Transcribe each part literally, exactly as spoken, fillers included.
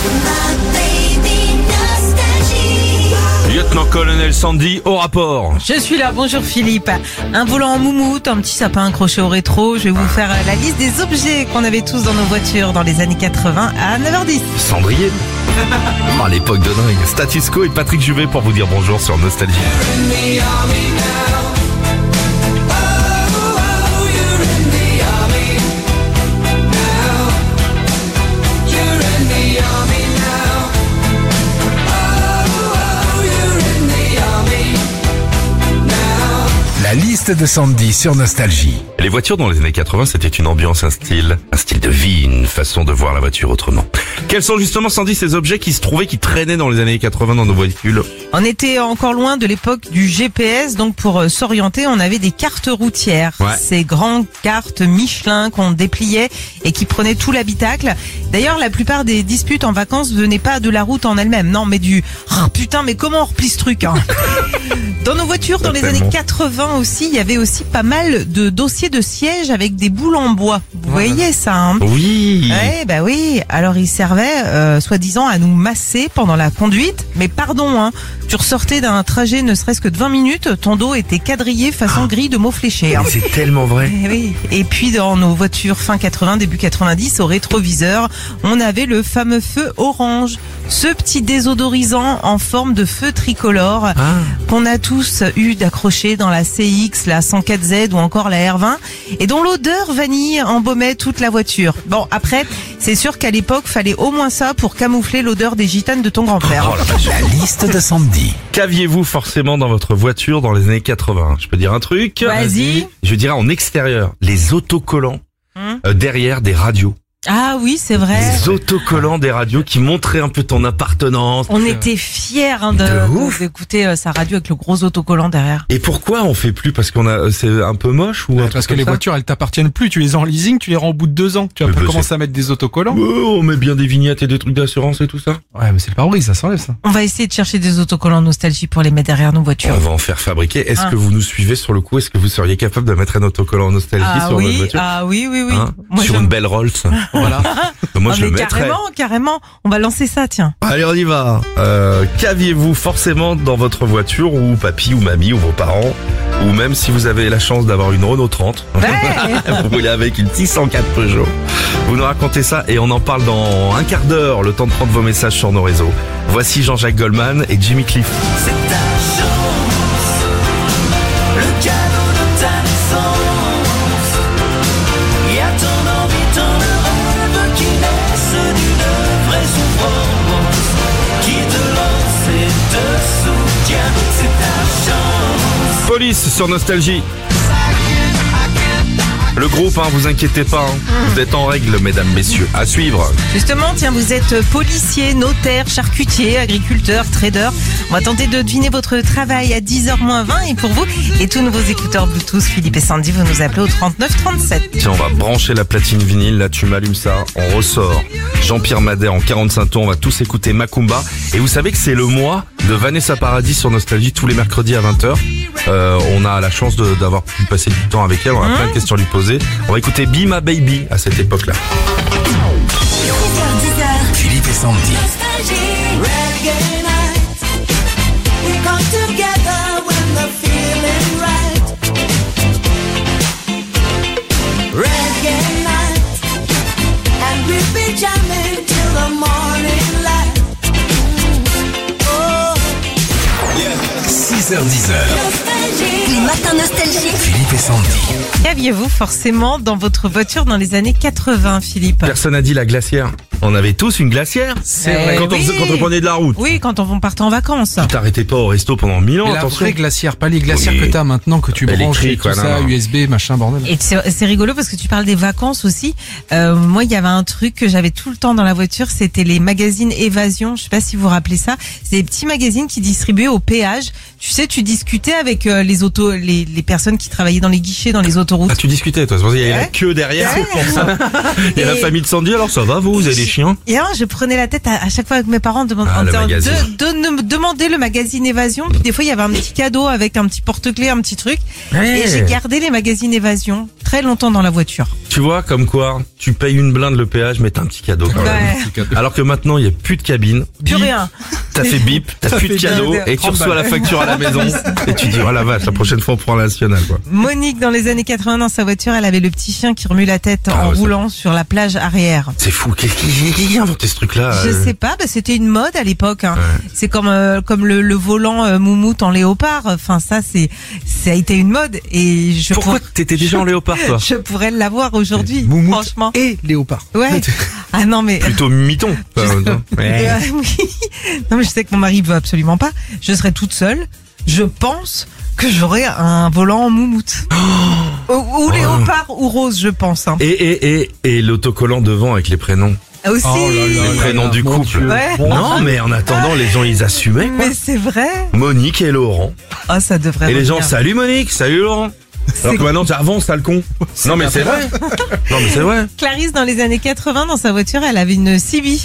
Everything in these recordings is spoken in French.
Lieutenant-colonel Sandy au rapport. Je suis là, bonjour Philippe. Un volant en moumoute, un petit sapin accroché au rétro. Je vais vous faire la liste des objets qu'on avait tous dans nos voitures dans les années quatre-vingts à neuf heures dix. Cendrier. À l'époque de dingue. Status Quo et Patrick Juvet pour vous dire bonjour sur Nostalgie. La liste de Sandy sur Nostalgie. Les voitures dans les années quatre-vingts, c'était une ambiance, un style, un style de vie, une façon de voir la voiture autrement. Quels sont justement, Sandy, ces objets qui se trouvaient, qui traînaient dans les années quatre-vingts dans nos voitures? On était encore loin de l'époque du G P S, donc pour euh, s'orienter, on avait des cartes routières. Ouais. Ces grandes cartes Michelin qu'on dépliait et qui prenaient tout l'habitacle. D'ailleurs, la plupart des disputes en vacances venaient pas de la route en elle-même, non, mais du oh, putain, mais comment on replie ce truc hein. Dans nos voitures, dans les années quatre-vingts aussi, il y avait aussi pas mal de dossiers de sièges avec des boules en bois. Vous voyez ça hein? Oui. Ouais, bah oui. Alors ils servaient, euh, soi-disant, à nous masser pendant la conduite. Mais pardon, hein, tu ressortais d'un trajet ne serait-ce que de vingt minutes, ton dos était quadrillé façon grille de mots fléchés. Hein. C'est tellement vrai. Et, oui. Et puis dans nos voitures fin quatre-vingts, début quatre-vingt-dix, au rétroviseur, on avait le fameux feu orange. Ce petit désodorisant en forme de feu tricolore Ah. qu'on a tous eu d'accrocher dans la C X, la cent quatre Z ou encore la R vingt et dont l'odeur vanille embaumait toute la voiture. Bon, après, c'est sûr qu'à l'époque, fallait au moins ça pour camoufler l'odeur des gitanes de ton grand-père. Oh la vache. La liste de Sandy. Qu'aviez-vous forcément dans votre voiture dans les années quatre-vingts? Je peux dire un truc? Vas-y. Je dirais en extérieur, les autocollants Hum. euh, derrière des radios. Ah oui, c'est vrai. Les autocollants des radios qui montraient un peu ton appartenance. On était fiers hein, de, De ouf. d'écouter euh, sa radio avec le gros autocollant derrière. Et pourquoi on fait plus? Parce qu'on a, c'est un peu moche ou un truc Parce que comme les ça voitures, elles t'appartiennent plus. Tu les as en leasing, tu les rends au bout de deux ans. Tu vas Mais pas bah, commencer c'est- à mettre des autocollants. Oh, on met bien des vignettes et des trucs d'assurance et tout ça. Ouais, mais c'est le pare-brise, ça s'enlève, ça. On va essayer de chercher des autocollants nostalgie pour les mettre derrière nos voitures. On va en faire fabriquer. Est-ce Ah. que vous nous suivez sur le coup? Est-ce que vous seriez capable de mettre un autocollant en nostalgie Ah sur votre oui, voiture? ah oui, oui, oui. Hein Moi, sur je- une belle Rolls. Voilà. Moi, Ah, je le mais mettrais. carrément, carrément. On va lancer ça, tiens. Allez, on y va. Euh, qu'aviez-vous forcément dans votre voiture, ou papy ou mamie ou vos parents, ou même si vous avez la chance d'avoir une Renault trente, Ouais. vous roulez avec une six cent quatre Peugeot. Vous nous racontez ça et on en parle dans un quart d'heure, le temps de prendre vos messages sur nos réseaux. Voici Jean-Jacques Goldman et Jimmy Cliff. C'est ta chance, le cadeau de ta naissance. Il y a ton envie, ton rêve qui naissent d'une vraie souffrance, qui te lance et te soutient. C'est ta chance. Police sur Nostalgie. Le groupe, hein, vous inquiétez pas, hein. Vous êtes en règle, mesdames, messieurs. À suivre. Justement, tiens, vous êtes policier, notaire, charcutier, agriculteur, trader. On va tenter de deviner votre travail à dix heures moins vingt. Et pour vous, et tous nouveaux écouteurs Bluetooth, Philippe et Sandy, vous nous appelez au trente-neuf trente-sept. Tiens, on va brancher la platine vinyle. Là, tu m'allumes ça. On ressort. Jean-Pierre Madère en quarante-cinq tours. On va tous écouter Macumba. Et vous savez que c'est le mois de Vanessa Paradis sur Nostalgie tous les mercredis à vingt heures. Euh, on a la chance de- d'avoir pu passer du temps avec elle. On a plein de questions à lui poser. On va écouter Be My Baby à cette époque-là. six heures dix heures, Philippe et Sandy. nostalgie, reggae night. We come together when the feeling right. Reggae night, and we'll be jamming till the morning light. Oh, six heures dix heures. nostalgie. Les matins nostalgiques. Philippe et Sandy. Qu'aviez-vous forcément dans votre voiture dans les années quatre-vingts, Philippe? Personne n'a dit la glacière. On avait tous une glacière. C'est vrai. Quand on, Oui. faisait- quand on prenait de la route. Oui, quand on partait en vacances. Tu t'arrêtais pas au resto pendant mille ans, Mais la attention. vraie glacière, pas les glacières Oui. que t'as maintenant, que tu branches et Électrique, tout ouais, ça, non, non. U S B, machin, bordel. Et c'est c'est rigolo parce que tu parles des vacances aussi. Euh, moi, il y avait un truc que j'avais tout le temps dans la voiture, c'était les magazines Évasion. Je sais pas si vous vous rappelez ça. C'est des petits magazines qui distribuaient au péage. Tu sais, tu discutais avec euh, les autos, les, les personnes qui travaillaient dans les guichets, dans les autoroutes. Ah, tu discutais, toi. C'est pour ça qu'il y avait la Ouais. queue derrière. C'est pour ça. Il y a la Et- famille de Sandy, alors ça va, vous, vous avez des chiens? Et alors, je prenais la tête à, à chaque fois avec mes parents de, Ah, en le disant, magazine. de, de, de- demander le magazine Évasion. Puis des fois, il y avait un petit cadeau avec un petit porte-clés, un petit truc. Ouais. Et j'ai gardé les magazines Évasion. très longtemps dans la voiture. Tu vois, comme quoi, tu payes une blinde le péage, mais t'as un petit cadeau quand même. Ouais. Alors que maintenant, il y a plus de cabine. Plus Bip, rien. T'as fait bip, t'as plus de fait cadeau, bien, et tu trente reçois la balles. facture à la maison. Et tu dis, oh la vache, la prochaine fois, on prend la nationale, quoi. Monique, dans les années quatre-vingts, dans sa voiture, elle avait le petit chien qui remue la tête Ah, en ouais, ça- roulant sur la plage arrière. C'est fou. Qui, qui, qui a inventé ce truc-là? Je euh sais pas, bah, c'était une mode à l'époque. Hein. Ouais. C'est comme euh, comme le, le volant euh, moumoute en léopard. Enfin, ça, c'est ça a été une mode et je Pourquoi pour- t'étais déjà en léopard, toi? je pourrais l'avoir aujourd'hui. Moumoute Franchement. et léopard. Ouais. Ah non mais. Plutôt mython. Je- Enfin, non. Ouais. Euh, oui. Non mais je sais que mon mari veut absolument pas. Je serai toute seule. Je pense que j'aurai un volant en moumoute. ou ou léopard ou rose, je pense. Hein. Et, et, et, et l'autocollant devant avec les prénoms. Aussi. Les prénoms du mon couple. Dieu. Ouais. Non, mais en attendant, les gens, ils assumaient, quoi. Mais c'est vrai. Monique et Laurent. Ah, ça devrait. Et les gens, revenir. salut Monique, salut Laurent. Alors que maintenant, tu avance, t'as le con. Non, mais c'est vrai. Non, mais c'est vrai. Clarisse, dans les années quatre-vingts, dans sa voiture, elle avait une C B.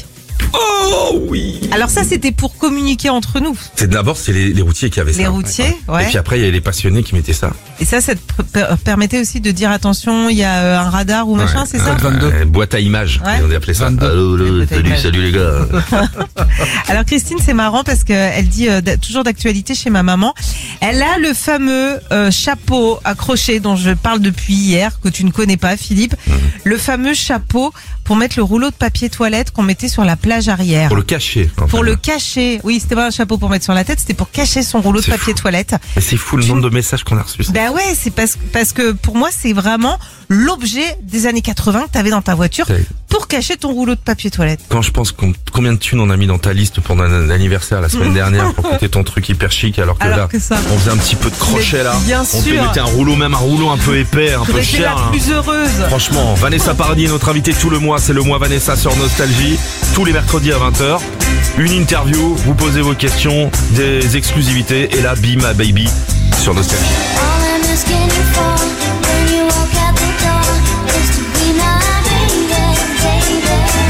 Oh oui. Alors ça, c'était pour communiquer entre nous. C'est d'abord, c'est les, les routiers qui avaient ça. Les routiers, Et ouais. puis après, il y avait les passionnés qui mettaient ça. Et ça, ça te per- permettait aussi de dire attention, il y a euh, un radar ou machin, Ouais. c'est ça? Code vingt-deux. Euh, boîte à images. Ouais. Ils ont appelé ça. vingt-deux. Allô, allô, Boîte à salut, images. salut les gars. Alors Christine, c'est marrant parce que elle dit euh, d- toujours d'actualité chez ma maman. Elle a le fameux euh, chapeau accroché dont je parle depuis hier, que tu ne connais pas, Philippe. Mhm. Le fameux chapeau pour mettre le rouleau de papier toilette qu'on mettait sur la plage arrière. Pour le cacher. enfin. Pour le cacher. Oui, c'était pas un chapeau pour mettre sur la tête, c'était pour cacher son rouleau de C'est papier fou. toilette. Mais c'est fou le nombre de messages qu'on a reçus. ça. Ben ouais, c'est parce, parce que pour moi, c'est vraiment l'objet des années quatre-vingts que t'avais dans ta voiture C'est- pour cacher ton rouleau de papier toilette. Quand je pense qu'on- combien de thunes on a mis dans ta liste pendant un anniversaire la semaine dernière pour que t'aies ton truc hyper chic, alors que Alors là, que ça. on faisait un petit peu de crochet Mais là. bien on te sûr. mettait un rouleau, même un rouleau un peu épais, un peu T'aurais été la cher. hein. plus heureuse. Franchement, Vanessa Paradis est notre invitée tout le mois, c'est le mois Vanessa sur Nostalgie, tous les mercredis à vingt heures. Une interview, vous posez vos questions, des exclusivités, et là, be my baby sur Nostalgie. All I'm asking you for when you walk out the door is to be my baby, baby.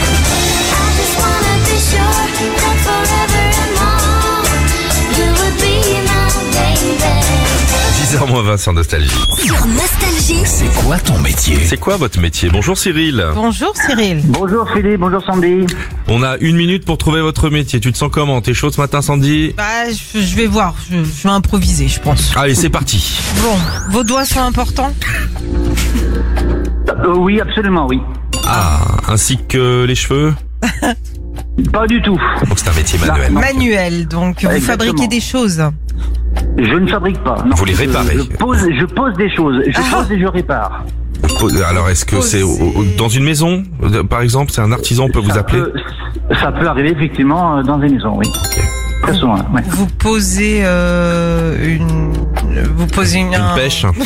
I just wanna be sure that forever and more you would be my baby. dix heures moins vingt sur Nostalgie. Sur Nostalgie, C'est quoi ton métier? C'est quoi votre métier? Bonjour Cyril. Bonjour Cyril. Bonjour Philippe, bonjour Sandy. On a une minute pour trouver votre métier. Tu te sens comment? T'es chaud ce matin, Sandy? Bah, je, je vais voir. Je, je vais improviser, je pense. Allez, c'est parti. Bon, vos doigts sont importants? Euh, oui, absolument, oui. Ah, ainsi que les cheveux? Pas du tout. Donc c'est un métier manuel. Non. Manuel, donc vous Exactement. fabriquez des choses. Je ne fabrique pas. Non. Vous les réparez. Je, je pose, je pose des choses. Je Ah. pose et je répare. Alors, est-ce que c'est au- au- dans une maison, euh, par exemple? C'est un artisan, on peut vous Ça appeler? peut- ça peut arriver effectivement euh, dans des maisons, oui. Très souvent, ouais. Vous posez euh, une... Vous posez une... Une un- pêche? Non,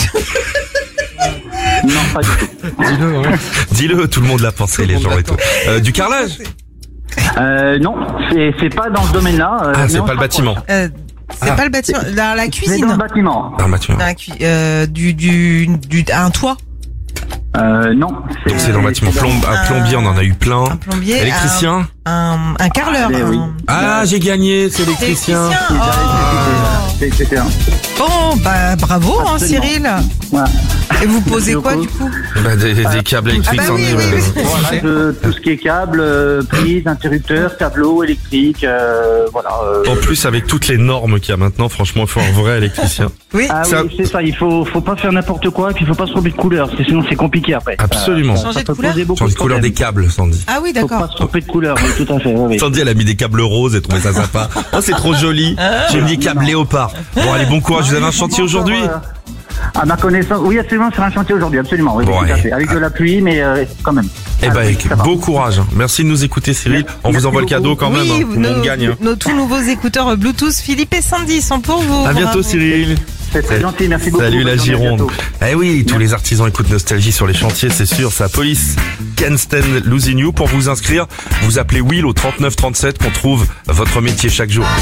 pas du tout. Dis-le, hein. Dis-le, tout le monde l'a pensé, les gens et tout. Euh, du carrelage? Euh, non, c'est c'est pas dans ce domaine-là. euh, Ah, mais c'est on pas se le bâtiment. rapproche. Euh, c'est Ah. pas le bâtiment, dans la C'est dans cuisine. le bâtiment. Ah, Mathieu. Dans la cui- euh, du, du, du, un toit, Euh, non. Donc c'est dans le bâtiment. c'est dans- Plomb- un plombier, on en a eu plein. un plombier, Électricien? un, un carreleur. Ah, un- oui. Ah, j'ai gagné, c'est électricien. Électricien. Oh. C'est- c'est un- Bon, bah bravo, hein, Absolument. Cyril. Voilà. Et vous posez Donc, quoi euh, du coup? Bah, des, des câbles électriques, Ah bah c'en oui, est, oui, ouais. oui. Voilà, je- tout ce qui est câble, euh, prise, interrupteur, tableau, électrique, euh, voilà. euh. En plus, avec toutes les normes qu'il y a maintenant, franchement, il faut un vrai électricien. Oui, Ah Ça- oui, c'est ça. Il faut, faut pas faire n'importe quoi, et puis il faut pas se tromper de couleur, parce que sinon c'est compliqué après. Absolument. Ça Changer de peut couleur poser beaucoup Change de de couleur problèmes. des câbles, Sandy. ah oui, Faut pas d'accord. se tromper de couleur, oui, tout à fait. Oui, oui. Sandy, elle a mis des câbles roses et trouvait ça sympa. Oh, c'est trop joli. J'ai mis des câbles léopard. Bon, allez, bon courage. Vous avez un chantier aujourd'hui? Euh, À ma connaissance, oui, absolument, c'est un chantier aujourd'hui, absolument, oui, Bon, tout à allez. fait. Avec de la pluie, mais euh, quand même. Eh Ah, ben, oui, ça va. beau courage. Merci de nous écouter, Cyril. On vous Merci envoie le cadeau beaucoup. quand même. Oui, hein. Tout le monde nos, gagne. nos tout nouveaux écouteurs Bluetooth Philippe et Sandy sont pour vous. À bientôt, Bravo. Cyril. C'est très gentil, merci beaucoup. Salut la Bonne journée, à Gironde. bientôt. Eh oui, tous les artisans écoutent Nostalgie sur les chantiers, c'est sûr. C'est la police. Can't stand losing you. Pour vous inscrire, vous appelez Will au trente-neuf trente-sept qu'on trouve votre métier chaque jour.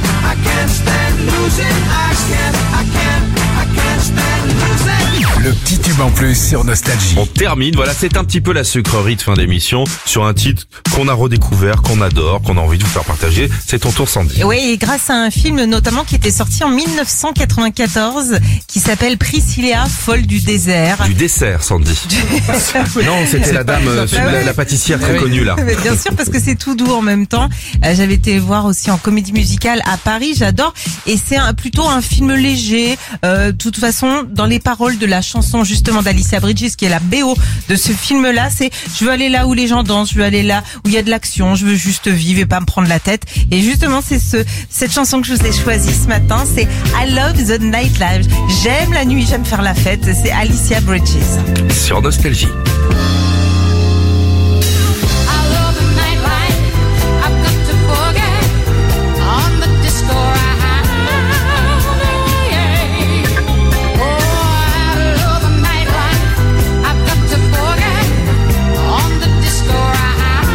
Le petit petit tube en plus sur Nostalgie. On termine, voilà, c'est un petit peu la sucrerie de fin d'émission sur un titre qu'on a redécouvert, qu'on adore, qu'on a envie de vous faire partager. C'est ton tour, Sandy. Oui, et grâce à un film notamment qui était sorti en mille neuf cent quatre-vingt-quatorze, qui s'appelle Priscilla, folle du désert. Du dessert, Sandy. Non, c'était la dame, euh, Ah la, oui. la pâtissière très Oui. connue là. Mais bien sûr, parce que c'est tout doux en même temps. Euh, J'avais été voir aussi en comédie musicale à Paris, j'adore. Et c'est un, plutôt un film léger. Euh, de toute façon, dans les paroles de la chanson justement d'Alicia Bridges, qui est la B O de ce film-là, c'est « Je veux aller là où les gens dansent, je veux aller là où il y a de l'action, je veux juste vivre et pas me prendre la tête ». Et justement, c'est ce cette chanson que je vous ai choisie ce matin, c'est « I love the nightlife ». J'aime la nuit, j'aime faire la fête. C'est Alicia Bridges. Sur Nostalgie. I love the nightlife. I've got to forget on the disco ride. Oh, I love the nightlife. I've got to forget on the disco ride.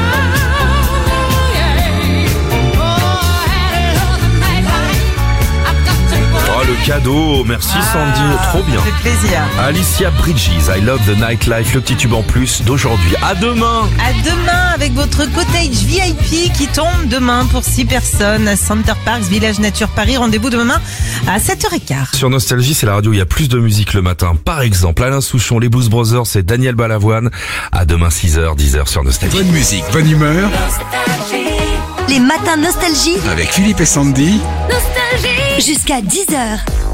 Oh, I love the nightlife. I've got to forget. Oh, le cadeau. Merci, Sandy. Trop bien. Ça fait plaisir. Alicia Bridges, I love the nightlife, le petit tube en plus d'aujourd'hui. À demain. À demain avec votre cottage V I P qui tombe demain pour six personnes à Center Parks, Village Nature Paris. Rendez-vous demain à sept heures quinze. Sur Nostalgie, c'est la radio où il y a plus de musique le matin. Par exemple, Alain Souchon, les Blues Brothers, c'est Daniel Balavoine. À demain six heures, dix heures sur Nostalgie. Bonne musique, bonne humeur Les matins Nostalgie. avec Philippe et Sandy. Jusqu'à dix heures.